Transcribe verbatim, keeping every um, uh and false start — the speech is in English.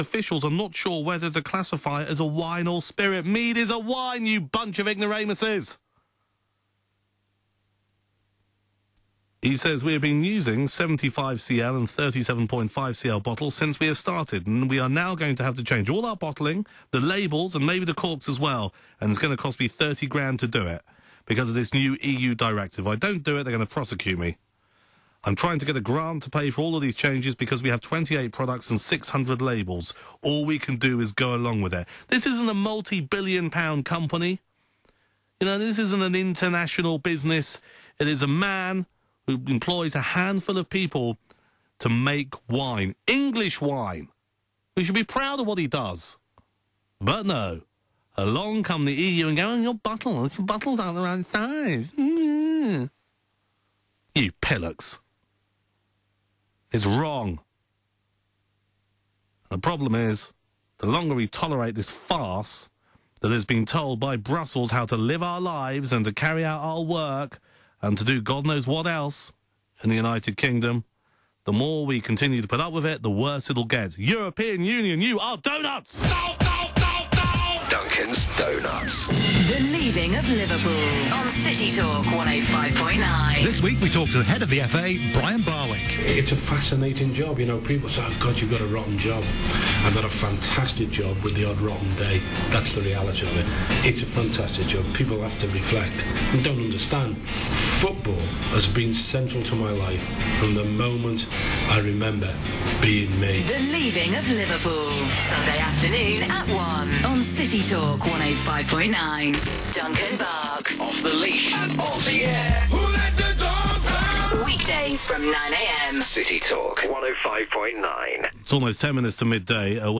Officials are not sure whether to classify it as a wine or spirit. Mead is a wine, you bunch of ignoramuses! He says we have been using seventy-five C L and thirty-seven point five C L bottles since we have started, and we are now going to have to change all our bottling, the labels, and maybe the corks as well, and it's going to cost me thirty grand to do it, because of this new E U directive. If I don't do it, they're going to prosecute me. I'm trying to get a grant to pay for all of these changes because we have twenty-eight products and six hundred labels. All we can do is go along with it. This isn't a multi-billion pound company. You know, this isn't an international business. It is a man who employs a handful of people to make wine. English wine. We should be proud of what he does. But no. Along come the E U and go, oh, your bottle, your bottles aren't the right size. Mm. You pillocks. It's wrong. The problem is, the longer we tolerate this farce that has been told by Brussels how to live our lives and to carry out our work and to do God knows what else in the United Kingdom, the more we continue to put up with it, the worse it'll get. European Union, you are donuts! Stop, stop, stop, stop! Duncan's Donuts. The Leaving of Liverpool on City Talk one oh five point nine. This week we talked to the head of the F A, Brian Barwick. It's a fascinating job. You know, people say, oh, God, you've got a rotten job. I've got a fantastic job with the odd rotten day. That's the reality of it. It's a fantastic job. People have to reflect and don't understand. Football has been central to my life from the moment I remember being me. The Leaving of Liverpool, Sunday afternoon at one on City Talk one oh five point nine. Duncan Barks. Off the leash and on the air. Who let the dogs out? Weekdays from nine a m. City Talk one oh five point nine. It's almost ten minutes to midday.